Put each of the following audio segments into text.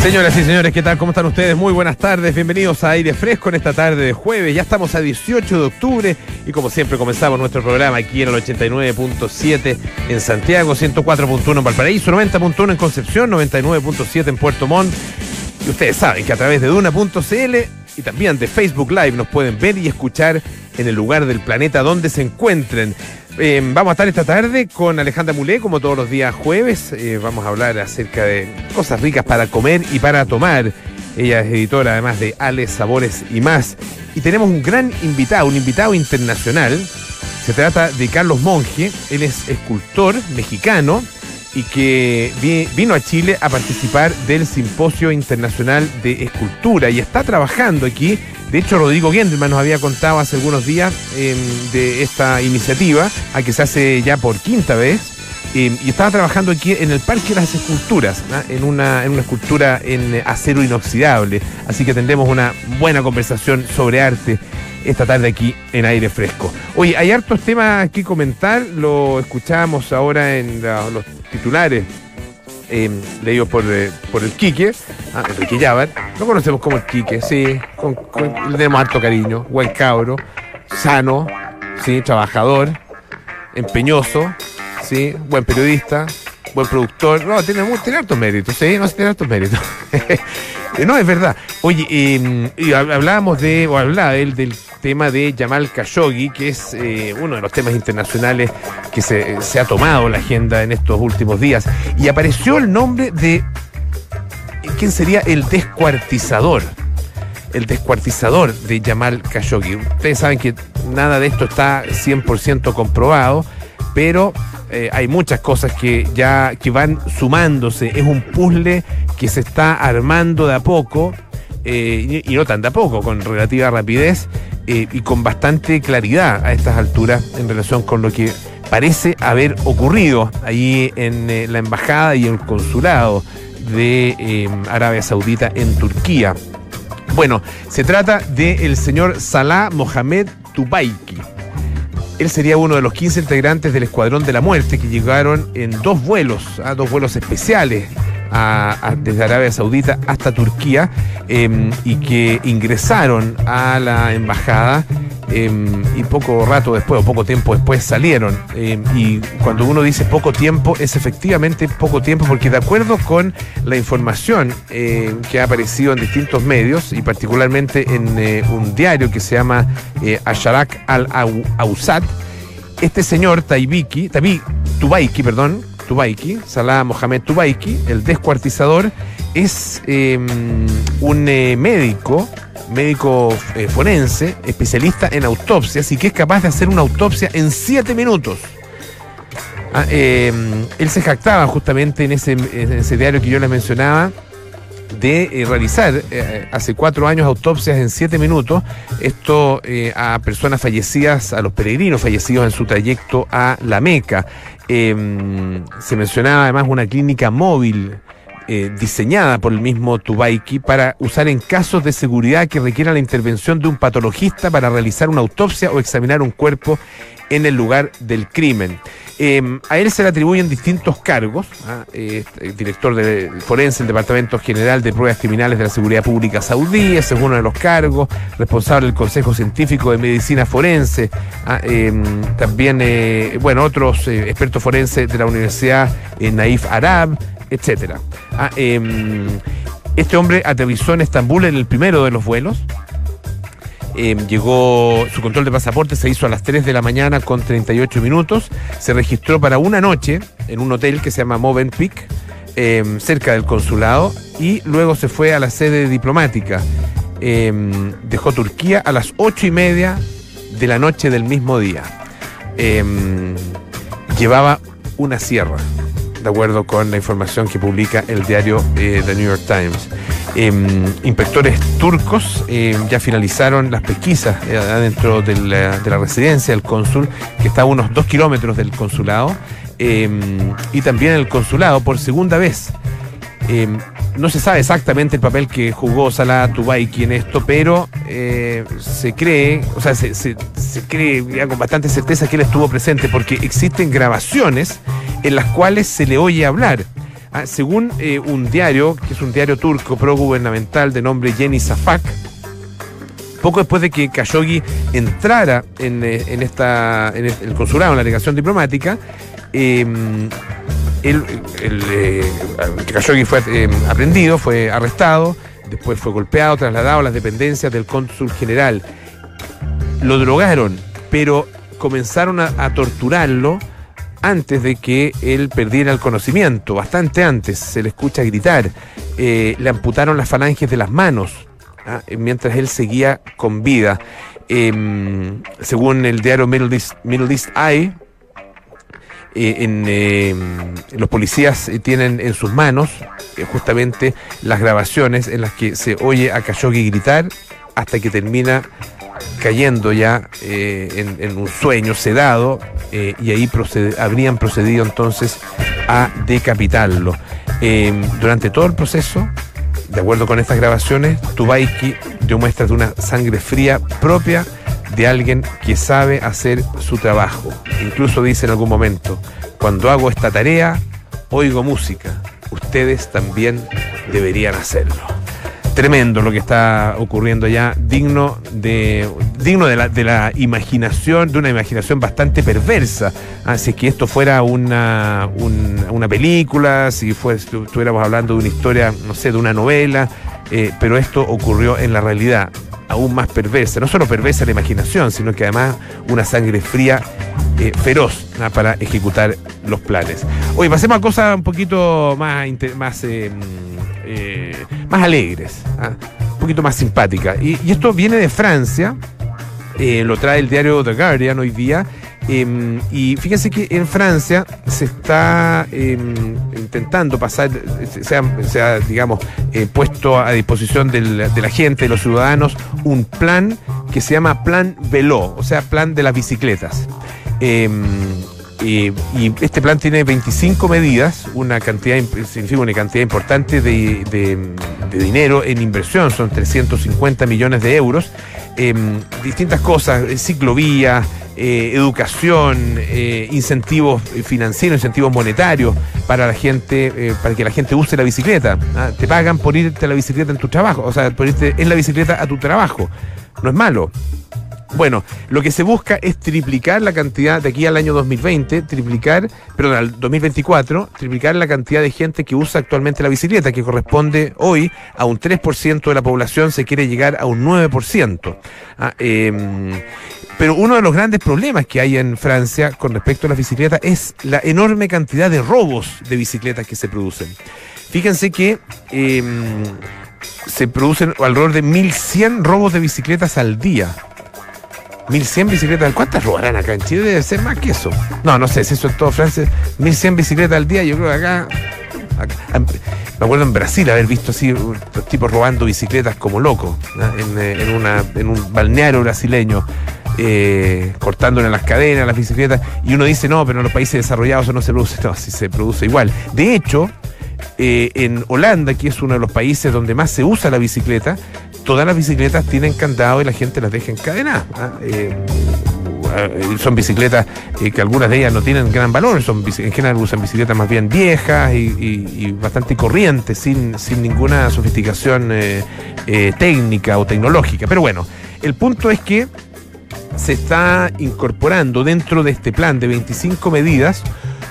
Señoras y señores, ¿qué tal? ¿Cómo están ustedes? Muy buenas tardes, bienvenidos a Aire Fresco en esta tarde de jueves. Ya estamos a 18 de octubre y como siempre comenzamos nuestro programa aquí en el 89.7 en Santiago, 104.1 en Valparaíso, 90.1 en Concepción, 99.7 en Puerto Montt. Y ustedes saben que a través de Duna.cl y también de Facebook Live nos pueden ver y escuchar en el lugar del planeta donde se encuentren. Vamos a estar esta tarde con Alejandra Mulé, como todos los días jueves. Vamos a hablar acerca de cosas ricas para comer y para tomar. Ella es editora además de Ale, Sabores y Más. Y tenemos un gran invitado, un invitado internacional. Se trata de Carlos Monge. Él es escultor mexicano y que vino a Chile a participar del Simposio Internacional de Escultura y está trabajando aquí. De hecho, Rodrigo Gendelman nos había contado hace algunos días de esta iniciativa, a que se hace ya por quinta vez, y estaba trabajando aquí en el Parque de las Esculturas, ¿no? en una escultura en acero inoxidable. Así que tendremos una buena conversación sobre arte esta tarde aquí en Aire Fresco. Oye, hay hartos temas que comentar, lo escuchábamos ahora en los titulares leídos por el Quique, Enrique Llávar. Lo conocemos como el Quique, sí, le tenemos harto cariño, buen cabro, sano, sí, trabajador, empeñoso, sí, buen periodista, buen productor. No, tiene hartos méritos, sí, tiene hartos méritos. No, es verdad. Oye, y hablaba él del tema de Jamal Khashoggi, que es uno de los temas internacionales que se ha tomado la agenda en estos últimos días. Y apareció el nombre de ¿quién sería el descuartizador? El descuartizador de Jamal Khashoggi. Ustedes saben que nada de esto está 100% comprobado, pero hay muchas cosas que van sumándose. Es un puzzle que se está armando de a poco, y no tan de a poco, con relativa rapidez y con bastante claridad a estas alturas en relación con lo que parece haber ocurrido allí en la embajada y el consulado de Arabia Saudita en Turquía. Bueno, se trata del señor Salah Mohamed Tubaiki. Él sería uno de los 15 integrantes del Escuadrón de la Muerte que llegaron en dos vuelos especiales desde Arabia Saudita hasta Turquía, y que ingresaron a la embajada y poco tiempo después salieron. Y cuando uno dice poco tiempo, es efectivamente poco tiempo, porque de acuerdo con la información que ha aparecido en distintos medios y particularmente en un diario que se llama Asharak al-Awsat, este señor Tubaiki, Salah Mohamed Tubaiki, el descuartizador, es un médico forense, especialista en autopsias, y que es capaz de hacer una autopsia en 7 minutos. Él se jactaba justamente en ese diario que yo les mencionaba de realizar hace 4 años autopsias en 7 minutos, esto a personas fallecidas, a los peregrinos fallecidos en su trayecto a la Meca. Se mencionaba además una clínica móvil diseñada por el mismo Tubaiki para usar en casos de seguridad que requieran la intervención de un patologista para realizar una autopsia o examinar un cuerpo en el lugar del crimen. A él se le atribuyen distintos cargos, director forense del Departamento General de Pruebas Criminales de la Seguridad Pública Saudí, ese es uno de los cargos, responsable del Consejo Científico de Medicina Forense, también otros expertos forenses de la Universidad Naif Arab, etcétera. Este hombre aterrizó en Estambul en el primero de los vuelos. Llegó, su control de pasaporte se hizo a las 3 de la mañana con 38 minutos. Se registró para una noche en un hotel que se llama Movenpick, cerca del consulado, y luego se fue a la sede diplomática. Dejó Turquía a las 8:30 de la noche del mismo día. Llevaba una sierra, de acuerdo con la información que publica el diario The New York Times. Inspectores turcos ya finalizaron las pesquisas adentro de la residencia del cónsul, que está a unos 2 kilómetros del consulado, y también el consulado por segunda vez. No se sabe exactamente el papel que jugó Salah Tubaiki en esto, pero se cree ya con bastante certeza que él estuvo presente, porque existen grabaciones en las cuales se le oye hablar Según un diario, que es un diario turco progubernamental de nombre Yeni Şafak, poco después de que Khashoggi entrara en el consulado, en la delegación diplomática, Khashoggi fue aprendido, fue arrestado, después fue golpeado, trasladado a las dependencias del cónsul general. Lo drogaron, pero comenzaron a torturarlo antes de que él perdiera el conocimiento, bastante antes. Se le escucha gritar. Le amputaron las falanges de las manos, mientras él seguía con vida. Según el diario Middle East Eye, los policías tienen en sus manos justamente las grabaciones en las que se oye a Khashoggi gritar hasta que termina cayendo ya en un sueño sedado, y ahí habrían procedido entonces a decapitarlo. Durante todo el proceso, de acuerdo con estas grabaciones, Tubaiki dio muestras de una sangre fría propia de alguien que sabe hacer su trabajo. Incluso dice en algún momento: cuando hago esta tarea, oigo música. Ustedes también deberían hacerlo. Tremendo lo que está ocurriendo allá, digno de la imaginación, de una imaginación bastante perversa. Si es que esto fuera una película, si estuviéramos hablando de una historia, no sé, de una novela, pero esto ocurrió en la realidad, aún más perversa. No solo perversa la imaginación, sino que además una sangre fría, feroz, para ejecutar los planes. Oye, pasemos a cosas un poquito más alegres, un poquito más simpáticas. Y esto viene de Francia, lo trae el diario The Guardian hoy día. Y fíjense que en Francia se está intentando pasar, se ha digamos, puesto a disposición de la gente, de los ciudadanos, un plan que se llama Plan Vélo, o sea, plan de las bicicletas. Y este plan tiene 25 medidas, significa una cantidad importante de dinero en inversión, son 350 millones de euros, distintas cosas, ciclovías, educación, incentivos financieros, incentivos monetarios para la gente, para que la gente use la bicicleta. Te pagan por irte a la bicicleta en tu trabajo, o sea, por irte en la bicicleta a tu trabajo. No es malo. Bueno, lo que se busca es triplicar la cantidad de aquí al año 2020, al 2024, triplicar la cantidad de gente que usa actualmente la bicicleta, que corresponde hoy a un 3% de la población, se quiere llegar a un 9%. Pero uno de los grandes problemas que hay en Francia con respecto a las bicicletas es la enorme cantidad de robos de bicicletas que se producen. Fíjense que se producen alrededor de 1.100 robos de bicicletas al día. 1.100 bicicletas. ¿Cuántas robarán acá en Chile? Debe ser más que eso. No sé si eso es todo Francia. 1.100 bicicletas al día. Yo creo que acá me acuerdo en Brasil haber visto así los tipos robando bicicletas como locos, en un balneario brasileño, cortándole las cadenas a las bicicletas. Y uno dice, no, pero en los países desarrollados eso no se produce. No, sí se produce igual. De hecho, en Holanda, que es uno de los países donde más se usa la bicicleta, todas las bicicletas tienen candado y la gente las deja encadenadas. Son bicicletas que algunas de ellas no tienen gran valor, en general usan bicicletas más bien viejas y bastante corrientes, sin ninguna sofisticación técnica o tecnológica. Pero bueno, el punto es que se está incorporando dentro de este plan de 25 medidas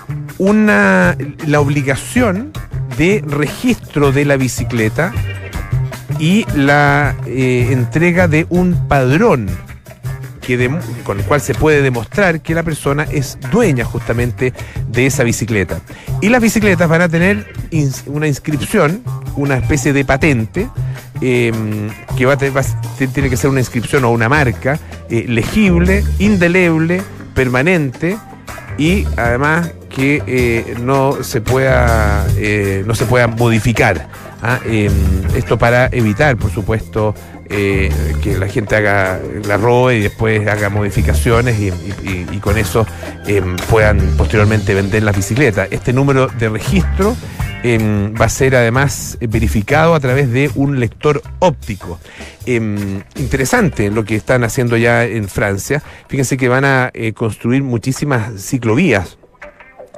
la obligación de registro de la bicicleta y la entrega de un padrón con el cual se puede demostrar que la persona es dueña justamente de esa bicicleta. Y las bicicletas van a tener una inscripción, una especie de patente, que tiene que ser una inscripción o una marca legible, indeleble, permanente, y además que no se pueda modificar. Esto para evitar, por supuesto, que la gente la robe y después haga modificaciones y con eso puedan posteriormente vender las bicicletas. Este número de registro va a ser además verificado a través de un lector óptico. Interesante lo que están haciendo ya en Francia. Fíjense que van a construir muchísimas ciclovías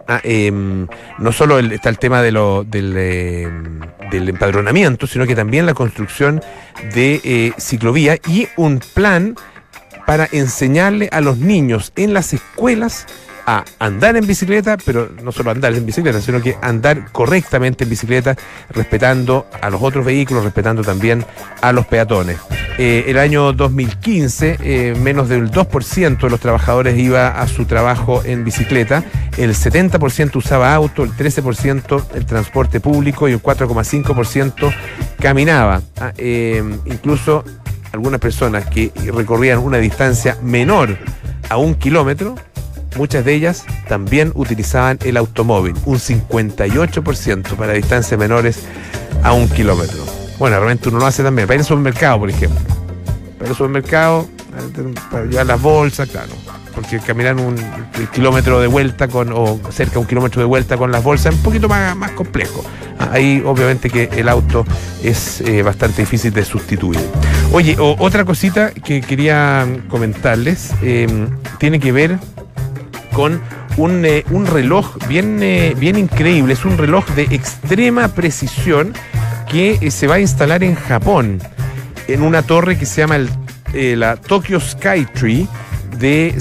No solo está el tema del empadronamiento, sino que también la construcción de ciclovía y un plan para enseñarle a los niños en las escuelas a andar en bicicleta, pero no solo andar en bicicleta, sino que andar correctamente en bicicleta, respetando a los otros vehículos, respetando también a los peatones. El año 2015, menos del 2% de los trabajadores iba a su trabajo en bicicleta, el 70% usaba auto, el 13% el transporte público y el 4,5% caminaba. Incluso algunas personas que recorrían una distancia menor a 1 kilómetro, muchas de ellas también utilizaban el automóvil, un 58% para distancias menores a 1 kilómetro. Bueno, realmente uno lo hace también, para ir al supermercado, por ejemplo. Para ir al supermercado, para llevar las bolsas, claro. Porque caminar el kilómetro de vuelta o cerca de 1 kilómetro de vuelta con las bolsas es un poquito más complejo. Ahí obviamente que el auto es bastante difícil de sustituir. Oye, otra cosita que quería comentarles tiene que ver con un reloj bien increíble. Es un reloj de extrema precisión que se va a instalar en Japón, en una torre que se llama la Tokyo Sky Tree, de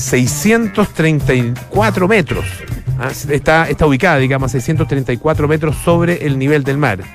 634 metros. Está ubicada, digamos, a 634 metros sobre el nivel del mar.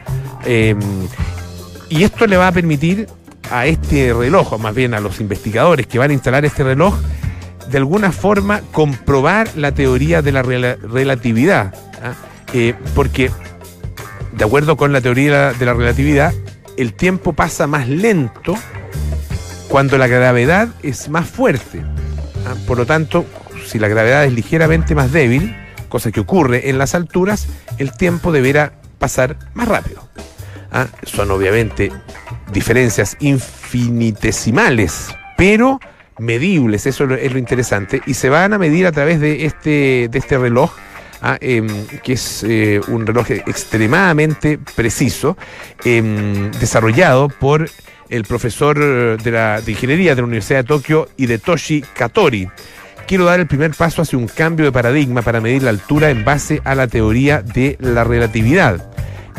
Y esto le va a permitir a este reloj, o más bien a los investigadores que van a instalar este reloj, de alguna forma comprobar la teoría de la relatividad. Porque, de acuerdo con la teoría de la relatividad, el tiempo pasa más lento cuando la gravedad es más fuerte. Por lo tanto, si la gravedad es ligeramente más débil, cosa que ocurre en las alturas, el tiempo deberá pasar más rápido. Son obviamente diferencias infinitesimales, pero medibles, eso es lo interesante, y se van a medir a través de este reloj, que es un reloj extremadamente preciso, desarrollado por el profesor de ingeniería de la Universidad de Tokio, Hidetoshi Katori. Quiero dar el primer paso hacia un cambio de paradigma para medir la altura en base a la teoría de la relatividad.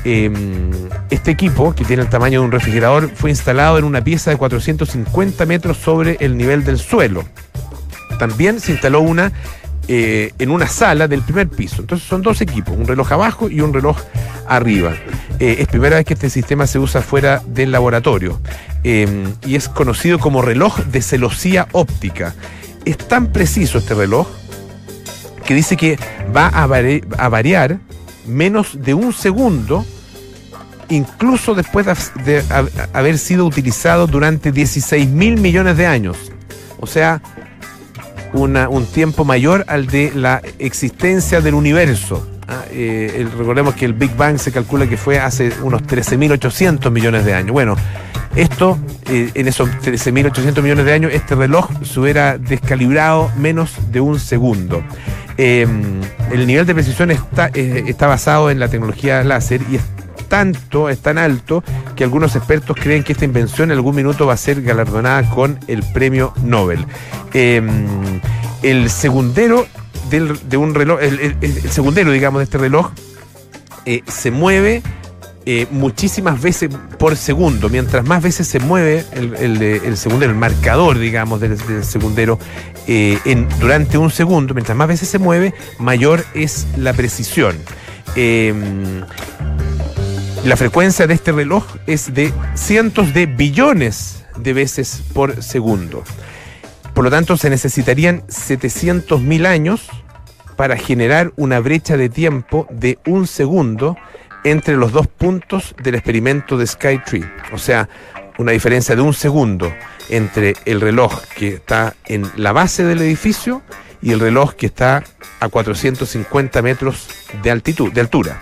Este equipo, que tiene el tamaño de un refrigerador, fue instalado en una pieza de 450 metros sobre el nivel del suelo. También se instaló una en una sala del primer piso. Entonces son dos equipos, un reloj abajo y un reloj arriba. Es primera vez que este sistema se usa fuera del laboratorio, y es conocido como reloj de celosía óptica. Es tan preciso este reloj que dice que va a variar menos de 1 segundo, incluso después de haber sido utilizado durante 16.000 millones de años. O sea, un tiempo mayor al de la existencia del universo. Recordemos que el Big Bang se calcula que fue hace unos 13.800 millones de años. Bueno, en esos 13.800 millones de años, este reloj se hubiera descalibrado menos de 1 segundo. El nivel de precisión está basado en la tecnología láser y es tan alto que algunos expertos creen que esta invención en algún minuto va a ser galardonada con el premio Nobel. El segundero de un reloj, el segundero, digamos, de este reloj se mueve muchísimas veces por segundo. Mientras más veces se mueve el segundero, el marcador, digamos, del segundero durante 1 segundo, mientras más veces se mueve, mayor es la precisión. La frecuencia de este reloj es de cientos de billones de veces por segundo. Por lo tanto, se necesitarían 700.000 años para generar una brecha de tiempo de 1 segundo entre los dos puntos del experimento de Skytree. O sea, una diferencia de 1 segundo entre el reloj que está en la base del edificio y el reloj que está a 450 metros de altura.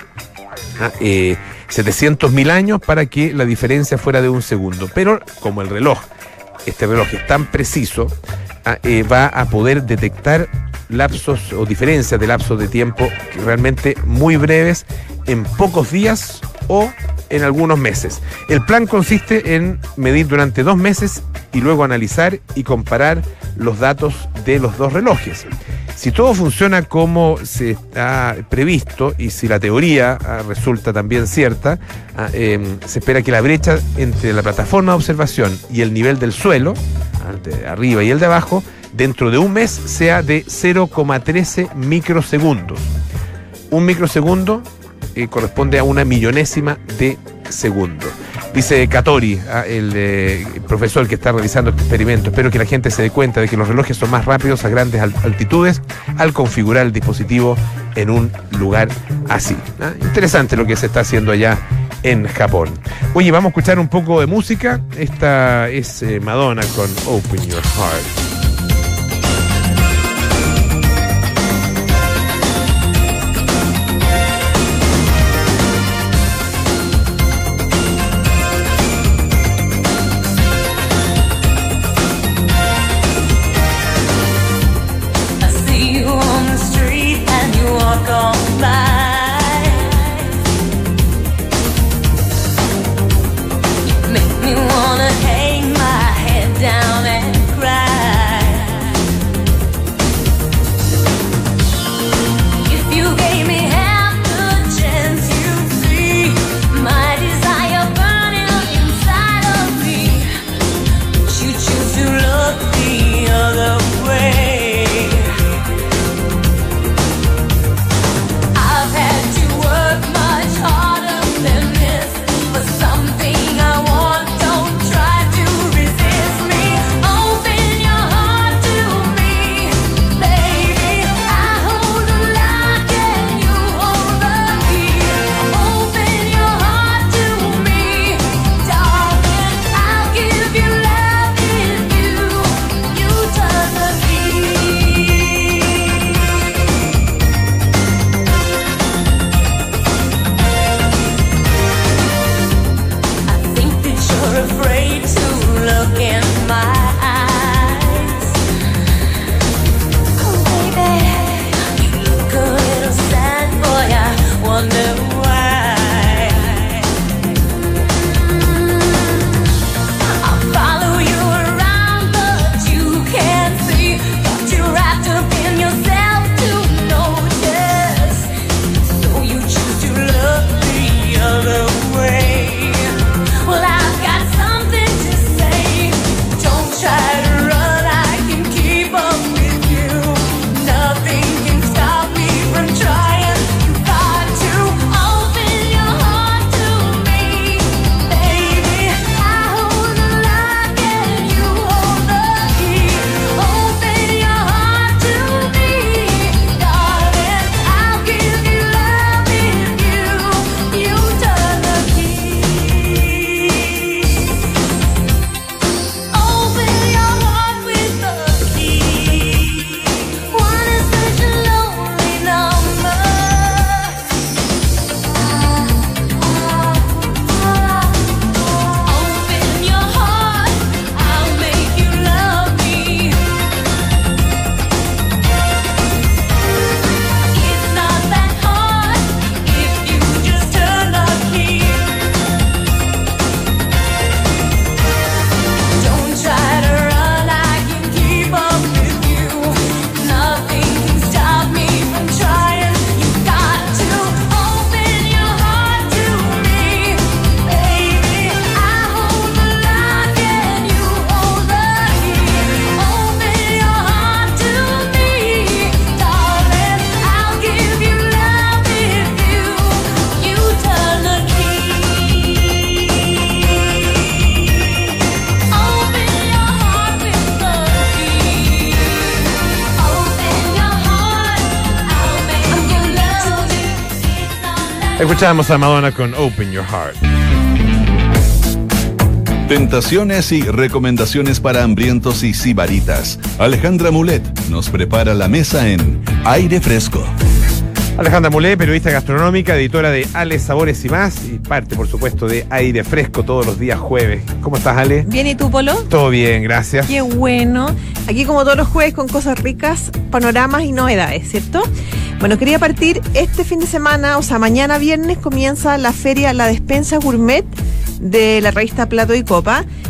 700.000 años para que la diferencia fuera de 1 segundo. Pero como este reloj es tan preciso, va a poder detectar lapsos o diferencias de lapsos de tiempo realmente muy breves, en pocos días o en algunos meses. El plan consiste en medir durante 2 meses y luego analizar y comparar los datos de los dos relojes. Si todo funciona como se está previsto y si la teoría resulta también cierta, se espera que la brecha entre la plataforma de observación y el nivel del suelo, el de arriba y el de abajo, dentro de un mes sea de 0,13 microsegundos. Un microsegundo corresponde a una millonésima de segundo. Dice Katori, el profesor que está realizando este experimento: espero que la gente se dé cuenta de que los relojes son más rápidos a grandes altitudes al configurar el dispositivo en un lugar así. Interesante lo que se está haciendo allá en Japón. Oye, vamos a escuchar un poco de música. Esta es Madonna con Open Your Heart. Escuchamos a Madonna con Open Your Heart. Tentaciones y recomendaciones para hambrientos y sibaritas. Alejandra Mulet nos prepara la mesa en Aire Fresco. Alejandra Mulet, periodista gastronómica, editora de Ale, Sabores y Más, y parte, por supuesto, de Aire Fresco todos los días jueves. ¿Cómo estás, Ale? Bien, ¿y tú, Polo? Todo bien, gracias. Qué bueno. Aquí, como todos los jueves, con cosas ricas, panoramas y novedades, ¿cierto? Bueno, quería partir este fin de semana, o sea, mañana viernes comienza la feria La Despensa Gourmet de la revista Plato y Copa.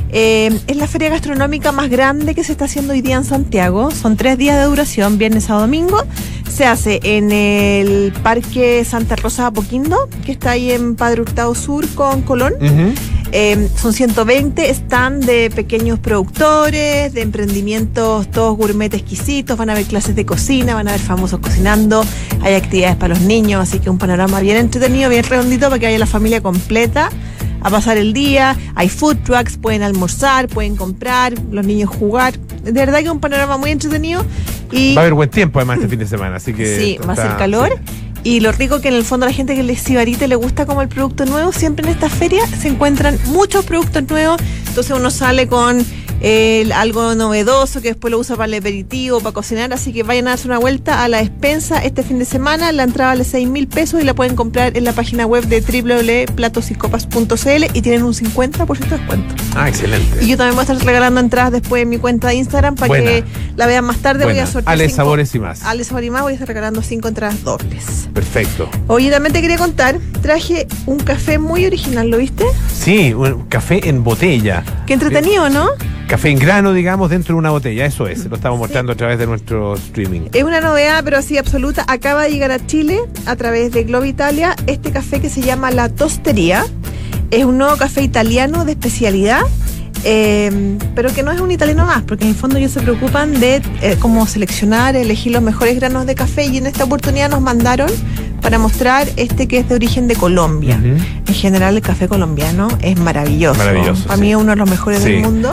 Es la feria gastronómica más grande que se está haciendo hoy día en Santiago. Son 3 días de duración, viernes a domingo. Se hace en el Parque Santa Rosa de Apoquindo, que está ahí en Padre Hurtado Sur con Colón. Son 120 stands de pequeños productores, de emprendimientos, todos gourmet exquisitos. Van a haber clases de cocina, van a haber famosos cocinando, hay actividades para los niños, así que un panorama bien entretenido, bien redondito para que vaya la familia completa a pasar el día. Hay food trucks, pueden almorzar, pueden comprar, los niños jugar. De verdad que es un panorama muy entretenido. Y va a haber buen tiempo además este fin de semana, así que sí, va a ser calor. Sí. Y lo rico que en el fondo a la gente que les sibarita le gusta como el producto nuevo, siempre en esta feria se encuentran muchos productos nuevos, entonces uno sale con algo novedoso que después lo usa para el aperitivo, para cocinar, así que vayan a darse una vuelta a la despensa este fin de semana. La entrada vale 6.000 pesos y la pueden comprar en la página web de www.platosycopas.cl y tienen un 50% de descuento. Ah, excelente. Y yo también voy a estar regalando entradas después en mi cuenta de Instagram para que la vean más tarde. Voy a sortear Ale Sabores y más. Ale Sabores y más, voy a estar regalando 5 entradas dobles. Perfecto. Oye, también te quería contar, traje un café muy original, ¿lo viste? Sí, un café en botella. Qué entretenido, ¿no? Café en grano, digamos, dentro de una botella, eso es, lo estamos mostrando a través de nuestro streaming. Es una novedad, pero sí, absoluta. Acaba de llegar a Chile a través de Globo Italia este café que se llama La Tostería. Es un nuevo café italiano de especialidad, pero que no es un italiano más, porque en el fondo ellos se preocupan de cómo seleccionar, elegir los mejores granos de café, y en esta oportunidad nos mandaron para mostrar este que es de origen de Colombia. En general el café colombiano es maravilloso. Para mí es uno de los mejores del mundo.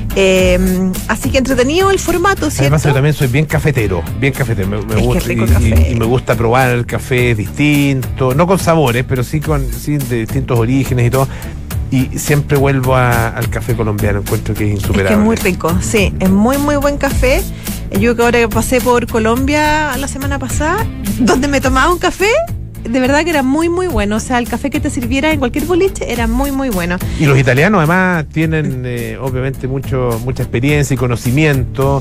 Así que entretenido el formato, ¿cierto? Además yo también soy bien cafetero, me gusta, y me gusta probar el café distinto, no con sabores, pero sí de distintos orígenes y todo. Y siempre vuelvo al café colombiano, encuentro que es insuperable. Es que es muy rico, sí, es muy muy buen café. Yo que ahora pasé por Colombia la semana pasada, donde me tomaba un café, de verdad que era muy muy bueno. O sea, el café que te sirviera en cualquier boliche era muy muy bueno. Y los italianos además tienen obviamente mucha experiencia y conocimiento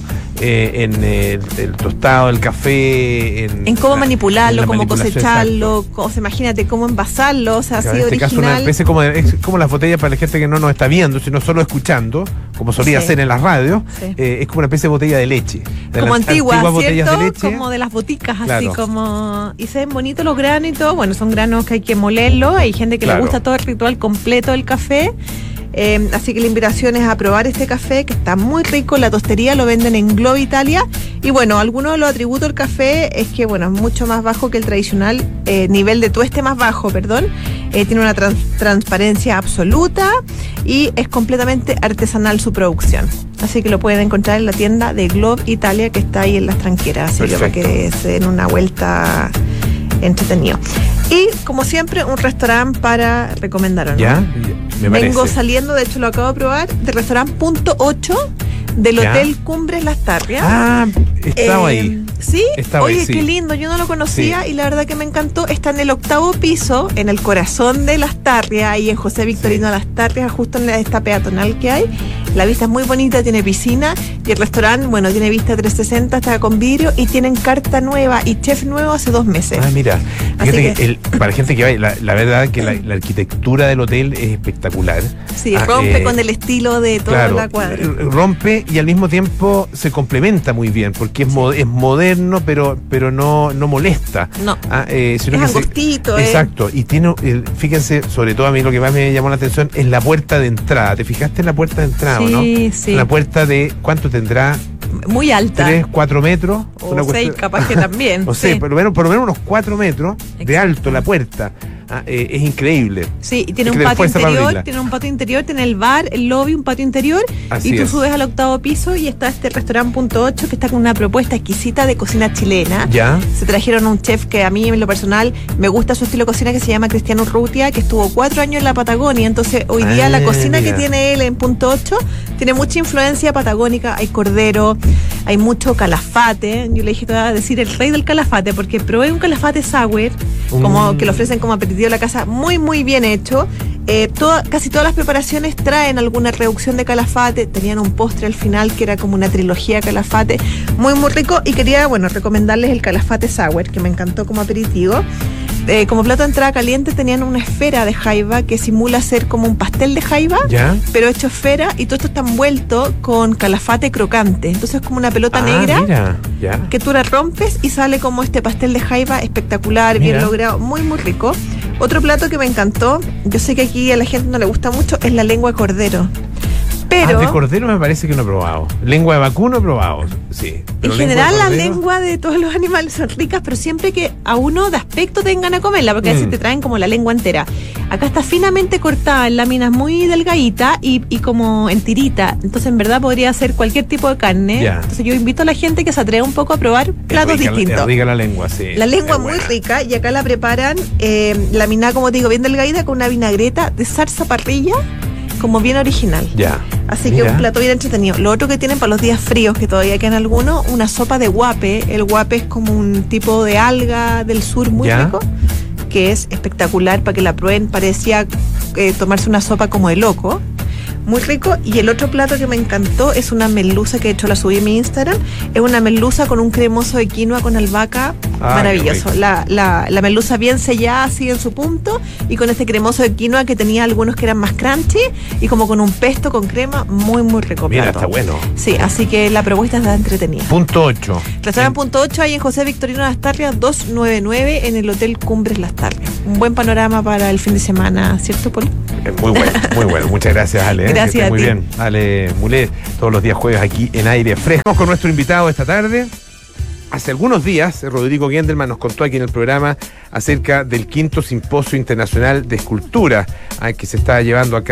en el tostado del café, en cómo manipularlo, cómo cosecharlo, imagínate cómo envasarlo. O sea, así original. Caso una especie es como las botellas para la gente que no nos está viendo, sino solo escuchando, como solía ser en las radios. Es como una especie de botella de leche, como antiguas botellas de leche, como de las boticas, claro. Así como, y se ven bonitos los granos y todo. Bueno, son granos que hay que molerlo. Hay gente que le gusta todo el ritual completo del café. Así que la invitación es a probar este café que está muy rico. La Tostería lo venden en Globo Italia. Y bueno, algunos de los atributos del café es que, bueno, es mucho más bajo que el tradicional, nivel de tueste más bajo, perdón. Tiene una transparencia absoluta y es completamente artesanal su producción. Así que lo pueden encontrar en la tienda de Globo Italia, que está ahí en Las Tranqueras. Así que para que se den una vuelta entretenido. Y como siempre, un restaurante para recomendar, ¿no? Ya, me parece. Vengo saliendo, de hecho lo acabo de probar, del restaurante Punto 8 del Hotel Cumbres Las Tarrias. Ah, estaba ahí. ¿Sí? Oye, qué lindo, yo no lo conocía y la verdad que me encantó. Está en el 8º piso, en el corazón de Las Tarrias, ahí en José Victorino Las Tarrias, justo en esta peatonal que hay. La vista es muy bonita, tiene piscina y el restaurante, bueno, tiene vista 360, está con vidrio y tienen carta nueva y chef nuevo hace 2 meses. Ah, mira, fíjate que para gente que vaya, la verdad que la arquitectura del hotel es espectacular. Sí, rompe con el estilo de toda la cuadra. Rompe y al mismo tiempo se complementa muy bien, porque es moderno, pero no molesta. No, es angostito. Exacto, y tiene, fíjense, sobre todo a mí lo que más me llamó la atención es la puerta de entrada. ¿Te fijaste en la puerta de entrada, no? Sí. Una puerta de, ¿cuánto tendrá? Muy alta. 3, 4 metros. O 6, capaz que también. O sea, por lo menos unos 4 metros. Exacto. De alto la puerta. Es increíble. Sí, y tiene un patio interior, tiene el bar, el lobby, un patio interior. Así y tú es. subes al 8º piso y está este restaurante Punto 8 que está con una propuesta exquisita de cocina chilena. Ya. Se trajeron un chef que a mí en lo personal me gusta su estilo de cocina, que se llama Cristiano Urrutia, que estuvo 4 años en la Patagonia. Entonces hoy día la cocina que tiene él en Punto 8 tiene mucha influencia patagónica. Hay cordero, hay mucho calafate. Yo le dije, te voy a decir el rey del calafate, porque probé un calafate sour, como que lo ofrecen como aperitivo de la casa, muy muy bien hecho. Casi todas las preparaciones traen alguna reducción de calafate. Tenían un postre al final que era como una trilogía calafate, muy muy rico. Y quería, bueno, recomendarles el calafate sour, que me encantó como aperitivo. como plato de entrada caliente tenían una esfera de jaiba que simula ser como un pastel de jaiba, pero hecho esfera, y todo esto está envuelto con calafate crocante. Entonces es como una pelota negra que tú la rompes y sale como este pastel de jaiba espectacular, bien logrado, muy muy rico. Otro plato que me encantó, yo sé que aquí a la gente no le gusta mucho, es la lengua de cordero. Pero de cordero me parece que no he probado. Lengua de vacuno he probado, sí. En general las lenguas de todos los animales son ricas, pero siempre que a uno de aspecto tengan a comerla, porque a veces te traen como la lengua entera. Acá está finamente cortada en láminas muy delgaditas y como en tirita. Entonces en verdad podría ser cualquier tipo de carne. Entonces yo invito a la gente que se atreva un poco a probar platos distintos. Es rica la lengua, sí. La lengua es muy rica, y acá la preparan laminada, como te digo, bien delgadita, con una vinagreta de zarza parrilla, como bien original. Así que un plato bien entretenido. Lo otro que tienen para los días fríos, que todavía quedan algunos, una sopa de guape. El guape es como un tipo de alga del sur muy rico, que es espectacular para que la prueben. Parecía tomarse una sopa como de loco. Muy rico. Y el otro plato que me encantó es una merluza, que de hecho la subí en mi Instagram. Es una merluza con un cremoso de quinoa con albahaca. Maravilloso. La merluza bien sellada, así en su punto, y con este cremoso de quinoa que tenía algunos que eran más crunchy, y como con un pesto con crema, muy muy rico. Mira, está bueno. Sí, así que la propuesta está entretenida. Punto 8. Restaurante Punto 8 ahí en José Victorino Las Tarrias 299 en el Hotel Cumbres Las Tarrias. Un buen panorama para el fin de semana, ¿cierto, Poli? Muy bueno, muy bueno. Muchas gracias, Ale. Gracias a muy ti. Bien. Ale Mulet, todos los días jueves aquí en Aire Fresco. Vamos con nuestro invitado esta tarde. Hace algunos días, Rodrigo Gendelman nos contó aquí en el programa acerca del 5º Simposio Internacional de Escultura que se está llevando a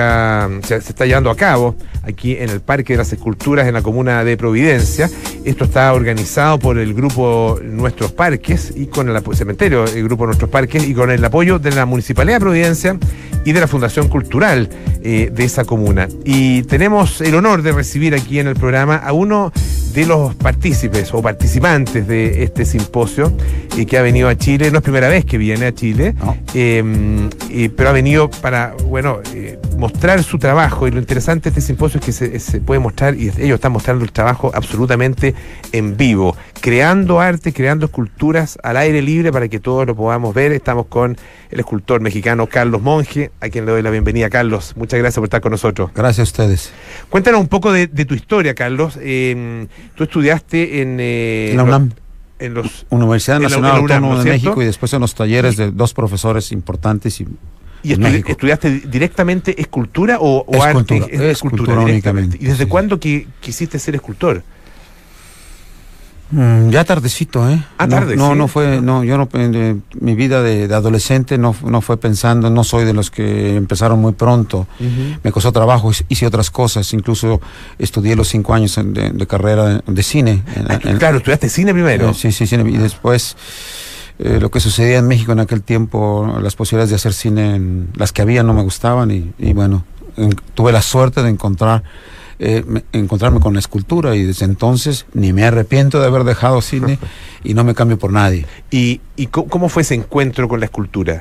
cabo aquí en el Parque de las Esculturas en la comuna de Providencia. Esto está organizado por el grupo Nuestros Parques y con el cementerio, el grupo Nuestros Parques, y con el apoyo de la Municipalidad de Providencia y de la Fundación Cultural de esa comuna. Y tenemos el honor de recibir aquí en el programa a uno de los partícipes o participantes de este simposio que ha venido a Chile. No es primera vez que viene a Chile, no. Pero ha venido para mostrar su trabajo, y lo interesante de este simposio es que se puede mostrar, y ellos están mostrando el trabajo absolutamente en vivo, creando arte, creando esculturas al aire libre para que todos lo podamos ver. Estamos con el escultor mexicano Carlos Monge, a quien le doy la bienvenida. Carlos, muchas gracias por estar con nosotros. Gracias a ustedes. Cuéntanos un poco de tu historia, Carlos. Tú estudiaste en la UNAM. En los Universidad Nacional Autónoma de México, y después en los talleres de dos profesores importantes. ¿Y estudiaste directamente escultura o arte? Escultura únicamente. ¿Y desde cuándo quisiste ser escultor? Ya tardecito, mi vida de adolescente no fue pensando, no soy de los que empezaron muy pronto. Me costó trabajo, hice otras cosas, incluso estudié los 5 años de carrera de cine. Claro, estudiaste cine primero. Sí, cine, y después lo que sucedía en México en aquel tiempo, las posibilidades de hacer cine, las que había no me gustaban, y bueno, tuve la suerte de encontrarme con la escultura, y desde entonces ni me arrepiento de haber dejado cine y no me cambio por nadie. ¿Y cómo fue ese encuentro con la escultura?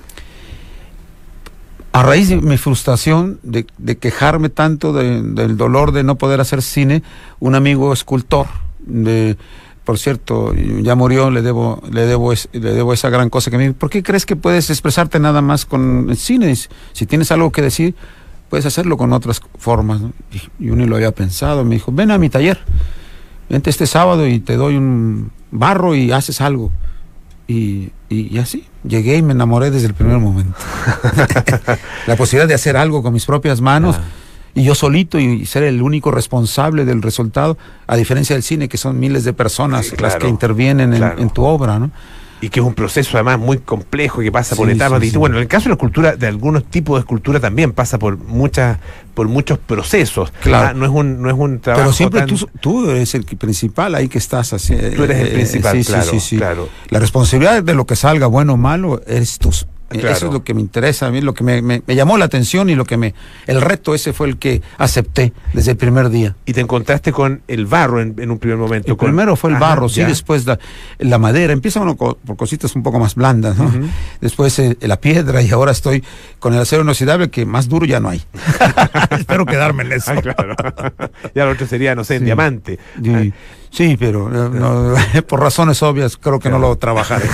A raíz de mi frustración de quejarme tanto del dolor de no poder hacer cine, un amigo escultor, por cierto, ya murió, le debo esa gran cosa que me dijo: ¿por qué crees que puedes expresarte nada más con el cine? Si tienes algo que decir, puedes hacerlo con otras formas, ¿no? Y yo ni lo había pensado. Me dijo: ven a mi taller, vente este sábado y te doy un barro y haces algo. Y así, llegué y me enamoré desde el primer momento. La posibilidad de hacer algo con mis propias manos, y yo solito, y ser el único responsable del resultado, a diferencia del cine, que son miles de personas las que intervienen en tu obra, ¿no? Y que es un proceso además muy complejo, que pasa por etapas. Sí. Bueno, en el caso de la escultura, de algunos tipos de escultura, también pasa por muchos procesos. Claro. No es un trabajo. Pero siempre tú eres el principal, ahí que estás así. Tú eres el principal, claro. La responsabilidad de lo que salga bueno o malo eres tú. Claro. Eso es lo que me interesa a mí, lo que me llamó la atención, y el reto ese fue el que acepté desde el primer día. Y te encontraste con el barro en un primer momento. Primero fue el barro, sí, después la madera. Empieza uno por cositas un poco más blandas, ¿no? Después la piedra, y ahora estoy con el acero inoxidable, que más duro ya no hay. Espero quedarme en eso. Claro. Ya lo otro sería, no sé, en diamante. Sí, pero no, por razones obvias creo que no lo trabajaré.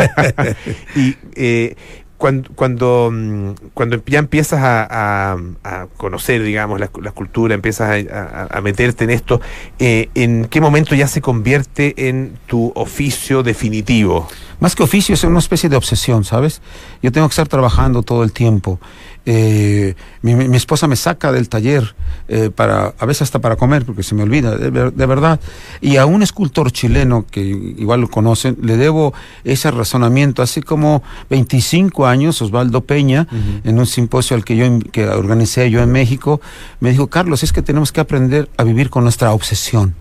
Y cuando ya empiezas a conocer, digamos, la cultura, empiezas a meterte en esto, ¿en qué momento ya se convierte en tu oficio definitivo? Más que oficio, es una especie de obsesión, ¿sabes? Yo tengo que estar trabajando todo el tiempo. Mi esposa me saca del taller a veces hasta para comer, porque se me olvida, de verdad. Y a un escultor chileno, que igual lo conocen, le debo ese razonamiento. Hace como 25 años, Osvaldo Peña, en un simposio que organicé yo en México, me dijo: Carlos, es que tenemos que aprender a vivir con nuestra obsesión.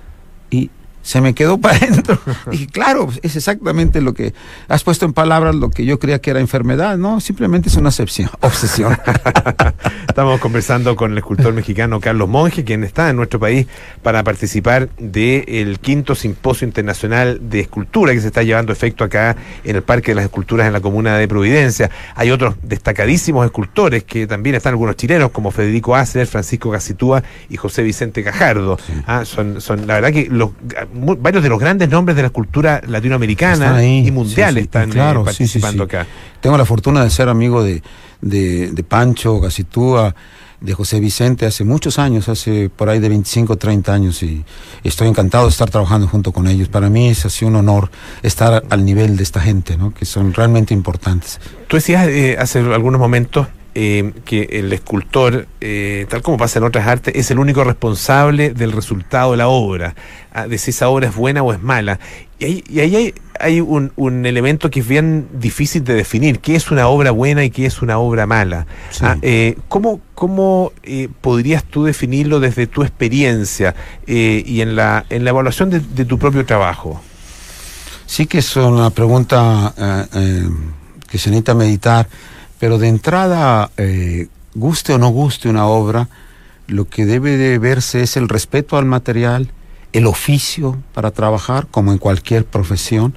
Y se me quedó para adentro. Dije, claro, es exactamente lo que has puesto en palabras, lo que yo creía que era enfermedad. No, simplemente es una obsesión. Estamos conversando con el escultor mexicano Carlos Monge, quien está en nuestro país para participar del 5º Simposio Internacional de Escultura que se está llevando a efecto acá en el Parque de las Esculturas en la comuna de Providencia. Hay otros destacadísimos escultores que también están, algunos chilenos, como Federico Asler, Francisco Gacitúa y José Vicente Cajardo. Sí. Son la verdad que varios de los grandes nombres de la escultura latinoamericana y mundial están participando acá. Tengo la fortuna de ser amigo de Pancho Gacitúa, de José Vicente hace muchos años, hace por ahí de 25 o 30 años, y estoy encantado de estar trabajando junto con ellos. Para mí es así un honor estar al nivel de esta gente, ¿no? Que son realmente importantes. Tú decías hace algunos momentos que el escultor, tal como pasa en otras artes, es el único responsable del resultado de la obra, de si esa obra es buena o es mala. Y ahí hay un elemento que es bien difícil de definir: qué es una obra buena y qué es una obra mala. Sí. ¿Cómo podrías tú definirlo desde tu experiencia y en la evaluación de tu propio trabajo? Sí, que es una pregunta que se necesita meditar. Pero de entrada, guste o no guste una obra, lo que debe de verse es el respeto al material, el oficio para trabajar, como en cualquier profesión.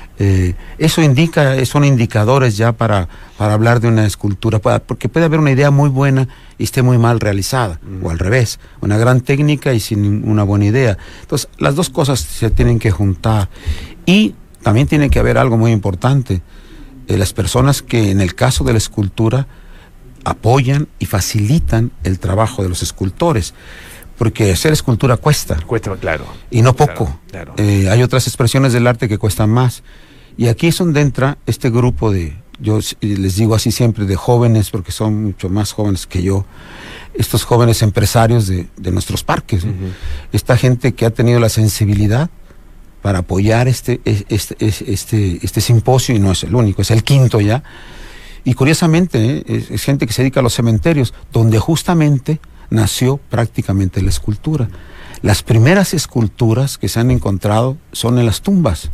Eso son indicadores ya para hablar de una escultura, porque puede haber una idea muy buena y esté muy mal realizada, o al revés, una gran técnica y sin una buena idea. Entonces, las dos cosas se tienen que juntar. Y también tiene que haber algo muy importante: las personas que en el caso de la escultura apoyan y facilitan el trabajo de los escultores, porque hacer escultura cuesta, claro, y no poco. Claro. Hay otras expresiones del arte que cuestan más, y aquí es donde entra este grupo yo les digo así siempre, de jóvenes, porque son mucho más jóvenes que yo, estos jóvenes empresarios de nuestros parques, ¿no? Esta gente que ha tenido la sensibilidad para apoyar este simposio, y no es el único, es el 5º ya. Y curiosamente, es gente que se dedica a los cementerios, donde justamente nació prácticamente la escultura. Las primeras esculturas que se han encontrado son en las tumbas.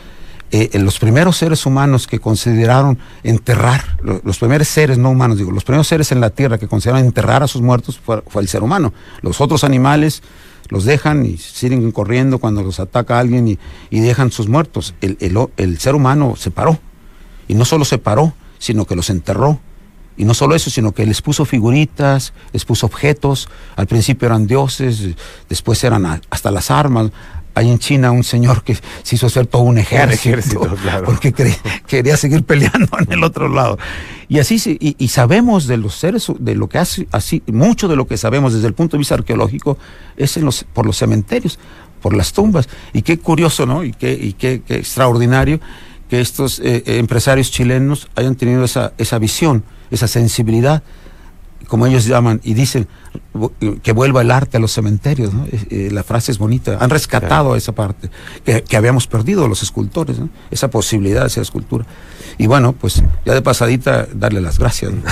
Los primeros seres humanos que consideraron enterrar, los primeros seres no humanos, los primeros seres en la tierra que consideraron enterrar a sus muertos fue el ser humano. Los otros animales los dejan y siguen corriendo cuando los ataca alguien y dejan sus muertos. El ser humano se paró, y no solo se paró, sino que los enterró. Y no solo eso, sino que les puso figuritas, les puso objetos. Al principio eran dioses, después eran hasta las armas. Hay en China un señor que se hizo hacer todo un ejército, claro, porque quería seguir peleando en el otro lado. Y así y sabemos de los seres, de lo que hace, así mucho de lo que sabemos desde el punto de vista arqueológico es por los cementerios, por las tumbas. Y qué curioso, ¿no? Y qué extraordinario que estos empresarios chilenos hayan tenido esa visión, esa sensibilidad, como ellos llaman, y dicen que vuelva el arte a los cementerios, ¿no? La frase es bonita. Han rescatado esa parte que habíamos perdido los escultores, ¿no? Esa posibilidad de hacer escultura. Y bueno, pues ya de pasadita, darle las gracias, ¿no?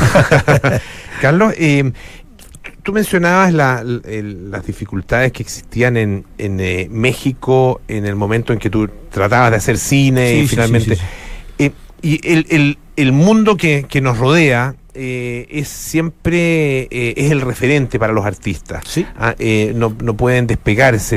Carlos, tú mencionabas las dificultades que existían en México en el momento en que tú tratabas de hacer cine, y finalmente... Y el mundo que nos rodea es siempre es el referente para los artistas. ¿Sí? No pueden despegarse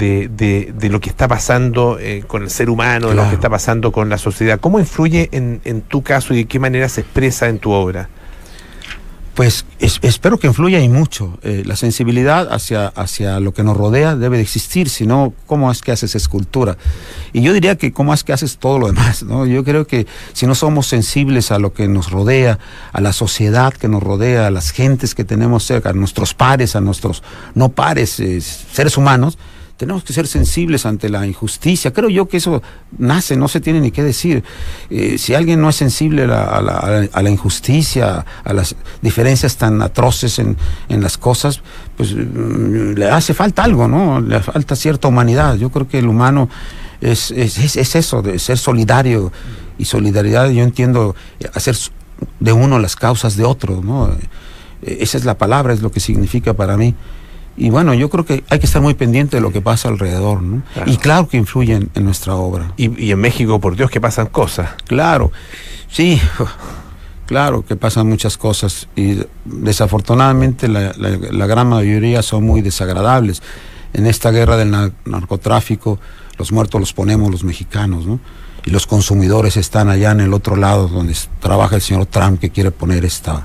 de lo que está pasando con el ser humano, claro, de lo que está pasando con la sociedad. ¿Cómo influye en tu caso y de qué manera se expresa en tu obra? Pues espero que influya y mucho. La sensibilidad hacia lo que nos rodea debe de existir, si no, ¿cómo es que haces escultura? Y yo diría que ¿cómo es que haces todo lo demás? ¿No? Yo creo que si no somos sensibles a lo que nos rodea, a la sociedad que nos rodea, a las gentes que tenemos cerca, a nuestros pares, a nuestros no pares, seres humanos, tenemos que ser sensibles ante la injusticia. Creo yo que eso nace, no se tiene ni qué decir. Si alguien no es sensible a la injusticia, a las diferencias tan atroces en las cosas, pues le hace falta algo, ¿no? Le falta cierta humanidad. Yo creo que el humano es eso, de ser solidario. Y solidaridad, yo entiendo, hacer de uno las causas de otro, ¿no? Esa es la palabra, es lo que significa para mí. Y bueno, yo creo que hay que estar muy pendiente de lo que pasa alrededor, ¿no? Claro. Y claro que influyen en nuestra obra. Y en México, por Dios, que pasan cosas. Claro, sí, claro que pasan muchas cosas. Y desafortunadamente la gran mayoría son muy desagradables. En esta guerra del narcotráfico, los muertos los ponemos los mexicanos, ¿no? Y los consumidores están allá en el otro lado, donde trabaja el señor Trump, que quiere poner esta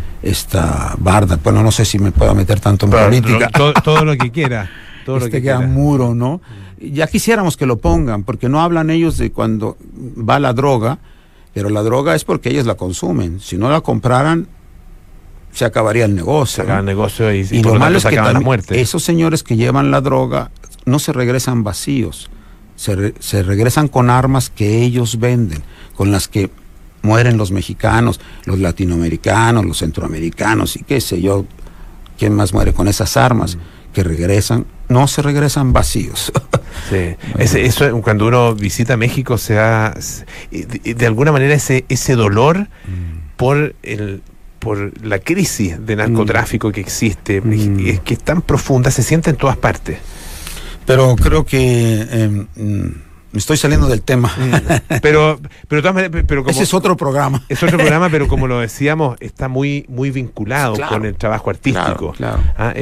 barda. Bueno, no sé si me puedo meter tanto en política. Todo lo que quiera. Todo lo que quiera. Muro, ¿no? Ya quisiéramos que lo pongan, porque no hablan ellos de cuando va la droga, pero la droga es porque ellos la consumen. Si no la compraran, se acabaría el negocio. Se acaba el negocio y lo malo es que la muerte. Esos señores que llevan la droga no se regresan vacíos, se regresan con armas que ellos venden, con las que mueren los mexicanos, los latinoamericanos, los centroamericanos y qué sé yo, quién más muere con esas armas, que regresan, no se regresan vacíos. Sí, eso cuando uno visita México de alguna manera ese dolor por la crisis de narcotráfico que existe, que es tan profunda, se siente en todas partes. Pero creo que me estoy saliendo del tema. Pero como, ese es otro programa. Es otro programa, pero como lo decíamos, está muy vinculado con el trabajo artístico. Claro.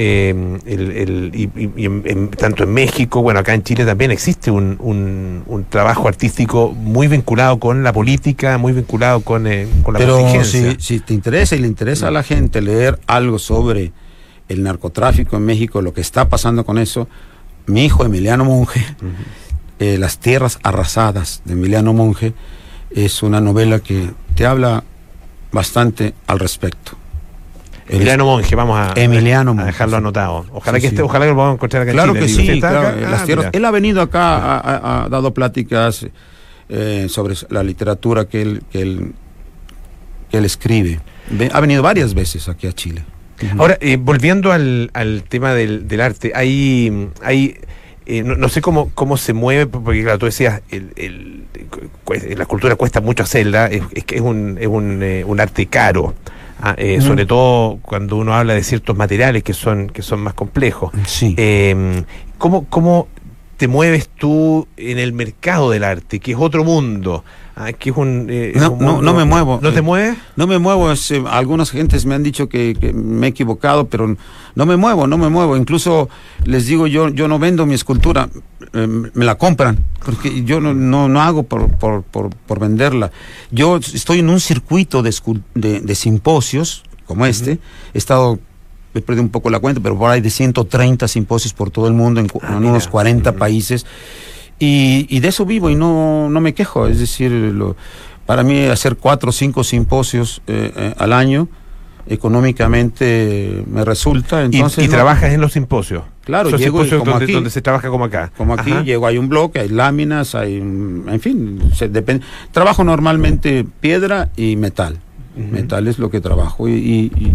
Tanto en México, bueno, acá en Chile también existe un trabajo artístico muy vinculado con la política, muy vinculado con la contingencia. Pero si te interesa y le interesa a la gente leer algo sobre el narcotráfico en México, lo que está pasando con eso, mi hijo Emiliano Monge, Las tierras arrasadas de Emiliano Monge, es una novela que te habla bastante al respecto. Emiliano Monge, vamos a dejarlo anotado. Ojalá que lo podamos encontrar acá en Chile. Claro que sí, claro. Las tierras. Él ha venido acá, ha dado pláticas sobre la literatura que él escribe. Ha venido varias veces aquí a Chile. Ahora, volviendo al tema del arte, hay no sé cómo se mueve, porque claro, tú decías, la cultura cuesta mucho hacerla, es un arte caro, sobre todo cuando uno habla de ciertos materiales que son más complejos. Sí. ¿Cómo te mueves tú en el mercado del arte, que es otro mundo? Que es no me muevo. ¿No te mueves? No me muevo. Algunas gentes me han dicho que me he equivocado, pero no me muevo. Incluso les digo, yo no vendo mi escultura, me la compran, porque yo no hago por venderla. Yo estoy en un circuito de simposios como este. He perdido un poco la cuenta, pero por ahí de 130 simposios por todo el mundo, en unos 40 países. Y de eso vivo y no me quejo. Es decir, para mí hacer 4 o 5 simposios al año económicamente me resulta. Entonces, ¿Y trabajas en los simposios? Claro, ¿Son llego simposios como aquí, donde se trabaja como acá? Como aquí, llego, hay un bloque, hay láminas, en fin, depende. Trabajo normalmente piedra y metal. Metal es lo que trabajo. Y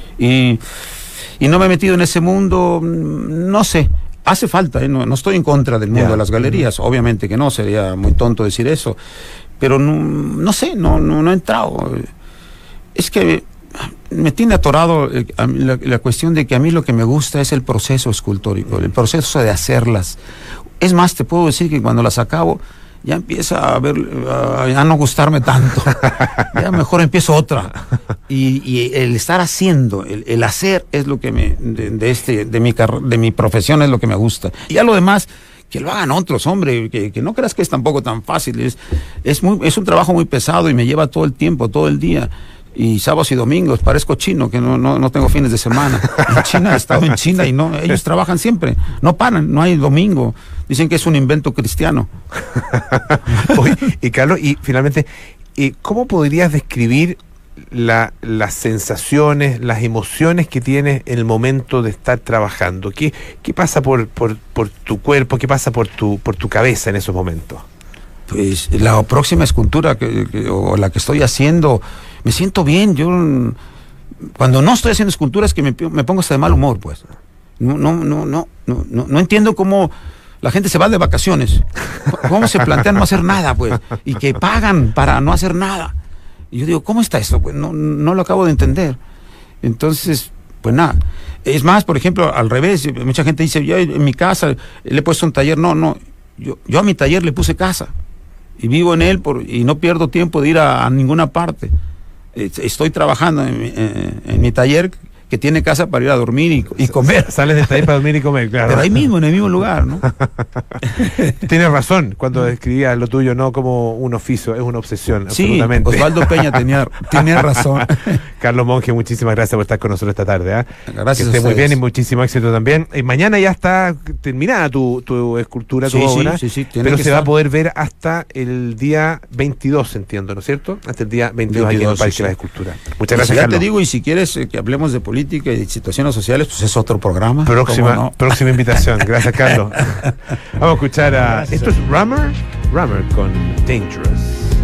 no me he metido en ese mundo, no sé. Hace falta, no estoy en contra del mundo de las galerías, obviamente que no, sería muy tonto decir eso, pero no sé, no he entrado. Es que me tiene atorado la cuestión de que a mí lo que me gusta es el proceso escultórico, el proceso de hacerlas. Es más, te puedo decir que cuando las acabo, ya empieza a no gustarme tanto. Ya mejor empiezo otra. Y el estar haciendo, el hacer es lo que de mi profesión es lo que me gusta. Y ya lo demás, que lo hagan otros, hombre, que no creas que es tampoco tan fácil. Es un trabajo muy pesado y me lleva todo el tiempo, todo el día. y sábados y domingos, parezco chino, que no tengo fines de semana. En China, he estado en China y no, ellos trabajan siempre, no paran, no hay domingo. Dicen que es un invento cristiano. Oye, y Carlos, y finalmente, ¿cómo podrías describir las sensaciones, las emociones que tienes en el momento de estar trabajando? ¿Qué pasa por tu cuerpo? ¿Qué pasa por tu cabeza en esos momentos? Pues la próxima escultura o la que estoy haciendo, me siento bien. Yo cuando no estoy haciendo esculturas que me pongo hasta de mal humor, pues. No entiendo cómo la gente se va de vacaciones. ¿Cómo se plantea no hacer nada, pues? Y que pagan para no hacer nada. Y yo digo, ¿cómo está esto? Pues no lo acabo de entender. Entonces, pues nada. Es más, por ejemplo, al revés, mucha gente dice, yo en mi casa le he puesto un taller. No, yo a mi taller le puse casa. Y vivo en él y no pierdo tiempo de ir a ninguna parte. Estoy trabajando en mi taller, que tiene casa para ir a dormir y comer. Sales del taller para dormir y comer, claro. Pero ahí mismo, en el mismo lugar, ¿no? Tienes razón cuando describías lo tuyo no como un oficio, es una obsesión, sí, absolutamente. Osvaldo Peña tenía razón. Carlos Monge, muchísimas gracias por estar con nosotros esta tarde. Gracias. Que esté muy bien y muchísimo éxito también. Mañana ya está terminada tu escultura, tu obra, sí, pero se va a poder ver hasta el día 22, entiendo, ¿no es cierto? Hasta el día 22 aquí en el Parque de las Esculturas. Muchas gracias, ya Carlos. te digo, y si quieres que hablemos de política y de situaciones sociales, pues es otro programa. Próxima invitación. Gracias, Carlos. Vamos a escuchar a... Esto es Rummer con Dangerous.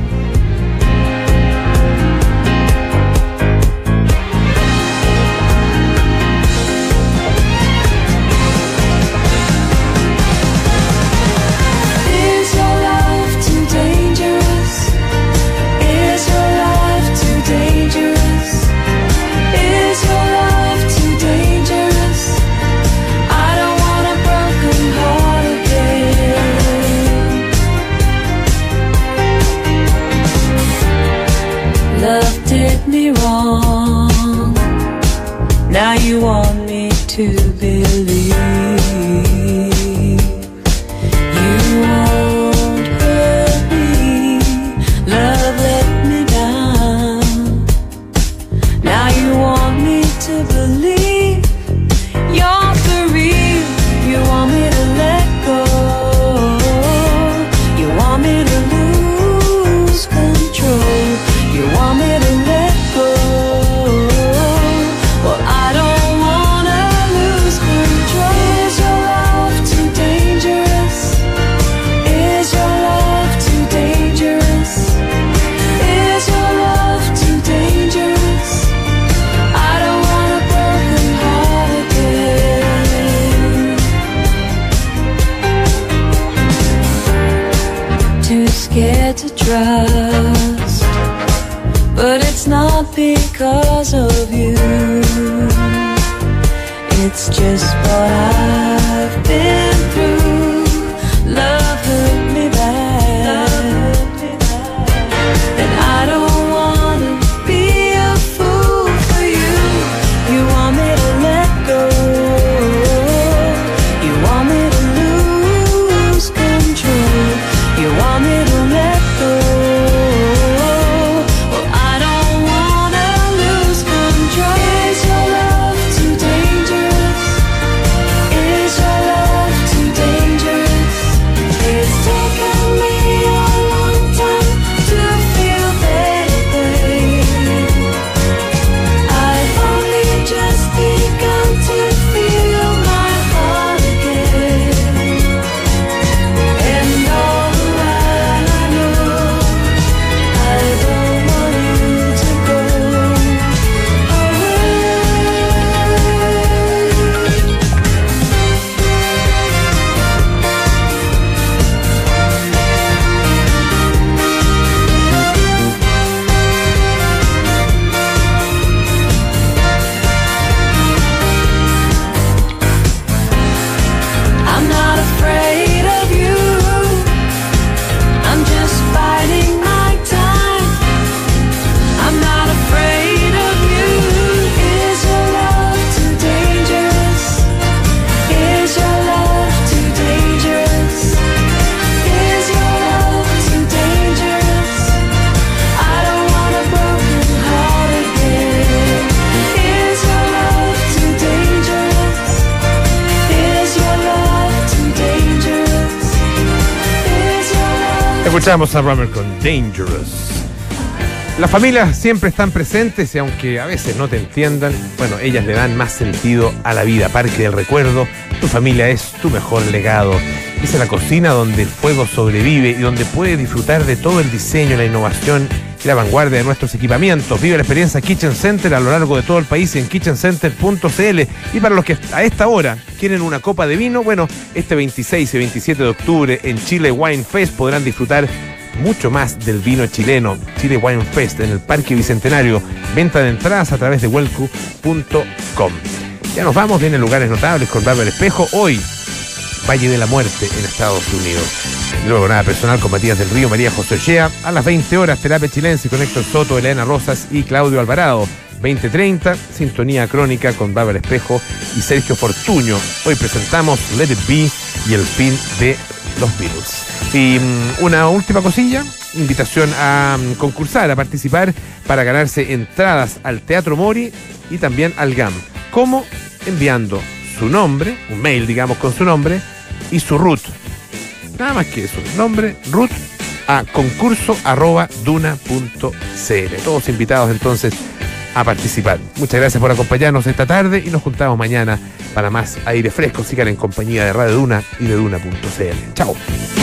Now you want me to believe you won't hurt me. Love let me down. Now you want me to believe you're for real. You want me to let go. You want me to lose control. You want me to let go. Well, I don't wanna lose control. Is your love too dangerous? Is your love too dangerous? Is your love too dangerous? I don't want a broken heart again. Too scared to trust, but it's not because of you. It's just what I've been through. Love hurt me bad, and I don't wanna be a fool for you. You want me to let go. You want me to lose control. You want me to let go. Well, I don't wanna lose control. Is your love too dangerous? Escuchamos a Rubber con Dangerous. Las familias siempre están presentes y aunque a veces no te entiendan, bueno, ellas le dan más sentido a la vida. Parque del Recuerdo, tu familia es tu mejor legado. Es la cocina donde el fuego sobrevive y donde puedes disfrutar de todo el diseño, la innovación y la vanguardia de nuestros equipamientos. Vive la experiencia Kitchen Center a lo largo de todo el país en kitchencenter.cl. Y para los que a esta hora quieren una copa de vino, bueno, este 26 y 27 de octubre en Chile Wine Fest podrán disfrutar mucho más del vino chileno. Chile Wine Fest en el Parque Bicentenario. Venta de entradas a través de welcu.com. Ya nos vamos, vienen lugares notables con Bárbara Espejo. Hoy, Valle de la Muerte en Estados Unidos. Luego nada personal con Matías del Río, María José Ochea. A las 20 horas, Terapia Chilense con Héctor Soto, Elena Rosas y Claudio Alvarado. 20:30, Sintonía Crónica con Bárbara Espejo y Sergio Fortuño. Hoy presentamos Let It Be y el fin de los Beatles. Y una última cosilla, invitación a concursar, a participar para ganarse entradas al Teatro Mori y también al GAM. ¿Cómo? Enviando su nombre, un mail digamos con su nombre y su root. Nada más que eso, nombre, root a concurso@duna.cl. Todos invitados entonces a participar. Muchas gracias por acompañarnos esta tarde y nos juntamos mañana para más aire fresco. Sigan en compañía de Radio Duna y de Duna.cl. Chao.